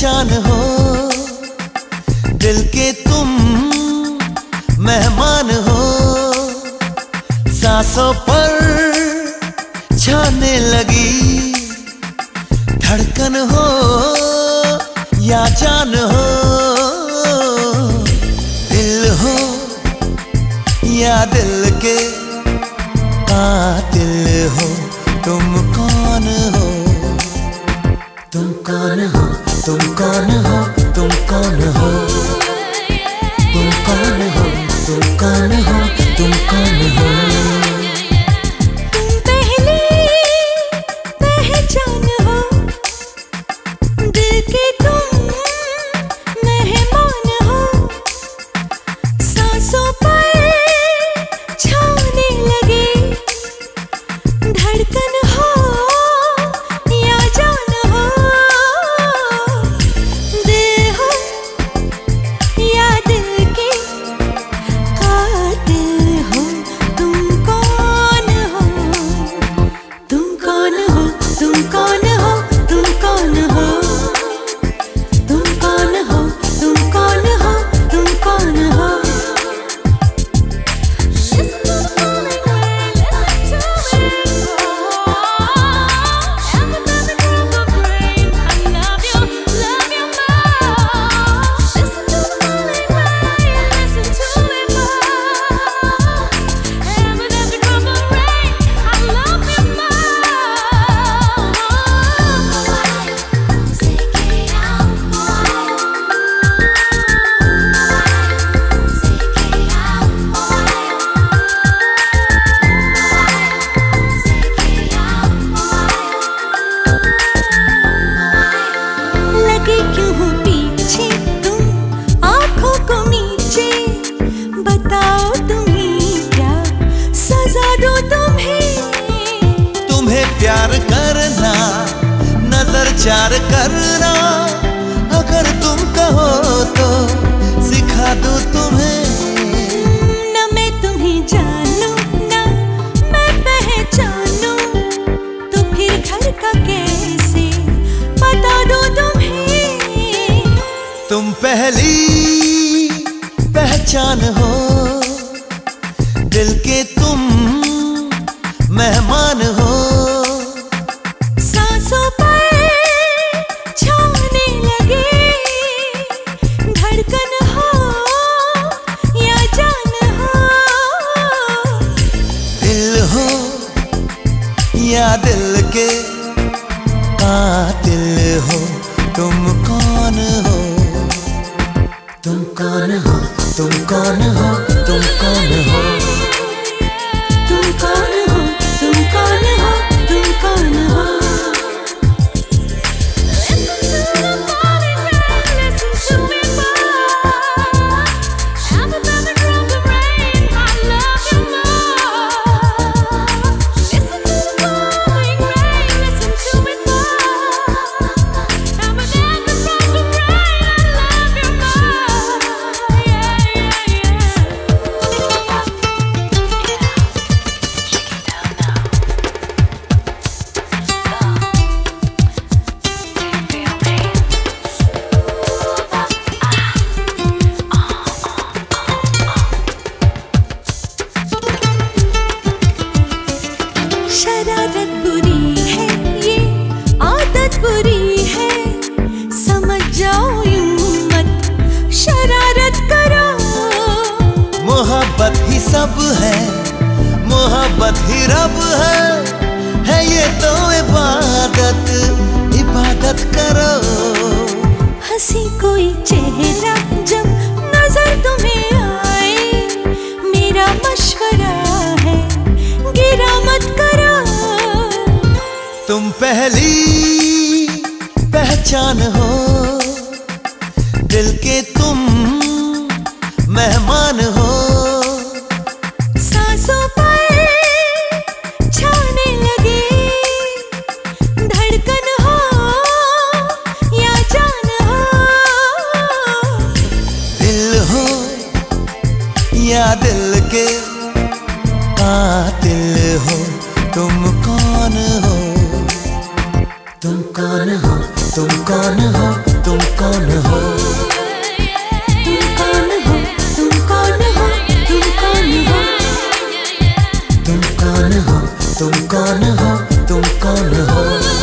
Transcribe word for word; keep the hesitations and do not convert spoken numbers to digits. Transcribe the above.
पहचान हो, दिल के तुम मेहमान हो। सांसों पर छाने लगी धड़कन हो या जान हो, दिल हो या दिल के कातिल हो। तुम कौन हो, तुम कौन हो, तुम कौन हो, तुम कौन हो, तुम कौन हो, तुम कौन हो, तुम कौन हो। तुम पहली पहचान हो, दिल के तुम मेहमान हो। सांसों पर छाने लगे धड़कन हो या जान हो, दिल हो या दिल के कातिल हो। तुम कौन हो, तुम कौन हो, तुम कौन हो, तुम कौन हो, तुम कौन हो, तुम कौन हो, तुम कौन हो। लगे क्यों हो पीछे तुम आँखों को नीचे, बताओ तुम्हें क्या सजा दो तुम्हें। तुम्हें प्यार करना, नजर चार करना, अगर तुम कहो तो सिखा दूं तुम्हें। न मैं तुम्हें जानूं ना मैं पहचानूं, तो फिर घर का कैसे बता दो तुम्हें। तुम पहली पहचान हो, दिल के तुम मेहमान हो। सांसों पर छाने लगे धड़कन हो या जान हो, दिल हो या दिल के कातिल हो। तुम कौन हो, तुम कौन हो, तुम कौन हो, तुम कौन हो, तुम कौन हो, तुम कौन हो, तुम कौन हो। शरारत बुरी है, ये आदत बुरी है, समझ जाओ यूं मत शरारत करो। मोहब्बत ही सब है, मोहब्बत ही रब है, है ये तो इबादत, इबादत करो। हंसी कोई चेहरा जब नजर तुम्हें आए, मेरा मशवरा है गिरा मत करो। तुम पहली पहचान हो, दिल के तुम मेहमान हो। सांसों पर छाने लगे धड़कन हो या जान हो, दिल हो या दिल के कातिल हो। तुम कौन हो, तुम कौन हो, तुम कौन हो, तुम कौन हो? तुम कौन हो? तुम कौन हो? तुम कौन हो? तुम कौन हो? तुम कौन हो? तुम कौन हो?